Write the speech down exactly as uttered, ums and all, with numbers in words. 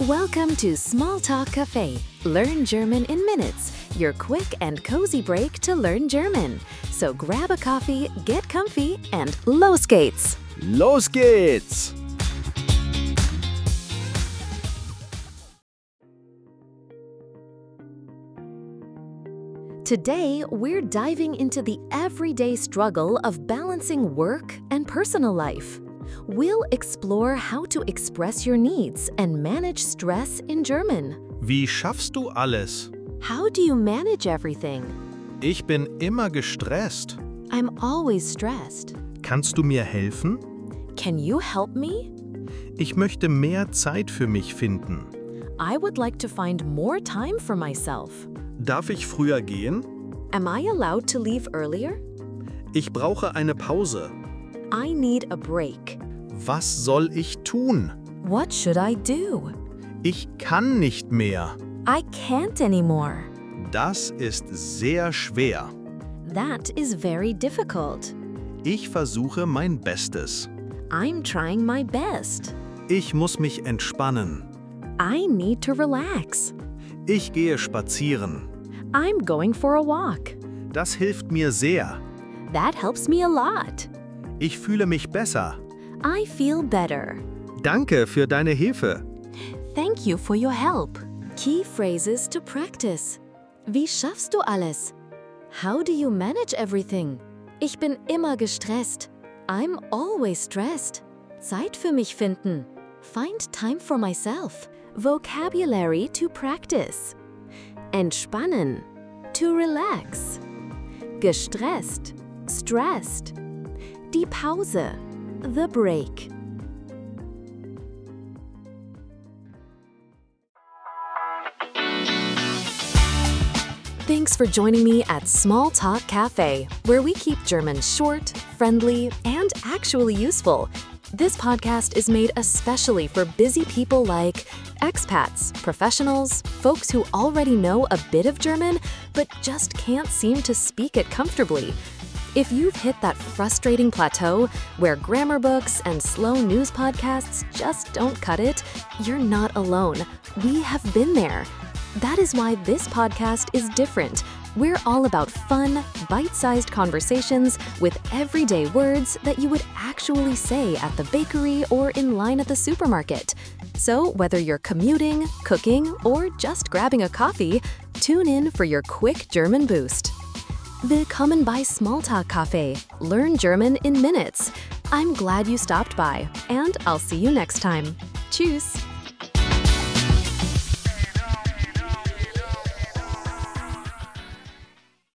Welcome to Small Talk Cafe. Learn German in minutes. Your quick and cozy break to learn German. So grab a coffee, get comfy, and los geht's! Los geht's! Today, we're diving into the everyday struggle of balancing work and personal life. We'll explore how to express your needs and manage stress in German. Wie schaffst du alles? How do you manage everything? Ich bin immer gestresst. I'm always stressed. Kannst du mir helfen? Can you help me? Ich möchte mehr Zeit für mich finden. I would like to find more time for myself. Darf ich früher gehen? Am I allowed to leave earlier? Ich brauche eine Pause. I need a break. Was soll ich tun? What should I do? Ich kann nicht mehr. I can't anymore. Das ist sehr schwer. That is very difficult. Ich versuche mein Bestes. I'm trying my best. Ich muss mich entspannen. I need to relax. Ich gehe spazieren. I'm going for a walk. Das hilft mir sehr. That helps me a lot. Ich fühle mich besser. I feel better. Danke für deine Hilfe. Thank you for your help. Key phrases to practice. Wie schaffst du alles? How do you manage everything? Ich bin immer gestresst. I'm always stressed. Zeit für mich finden. Find time for myself. Vocabulary to practice. Entspannen. To relax. Gestresst. Stressed. Die Pause. The break. Thanks for joining me at Small Talk Cafe, where we keep German short, friendly, and actually useful. This podcast is made especially for busy people like expats, professionals, folks who already know a bit of German but just can't seem to speak it comfortably. If you've hit that frustrating plateau where grammar books and slow news podcasts just don't cut it, you're not alone. We have been there. That is why this podcast is different. We're all about fun, bite-sized conversations with everyday words that you would actually say at the bakery or in line at the supermarket. So whether you're commuting, cooking, or just grabbing a coffee, tune in for your quick German boost. Willkommen bei Smalltalk Cafe. Learn German in minutes. I'm glad you stopped by, and I'll see you next time. Tschüss!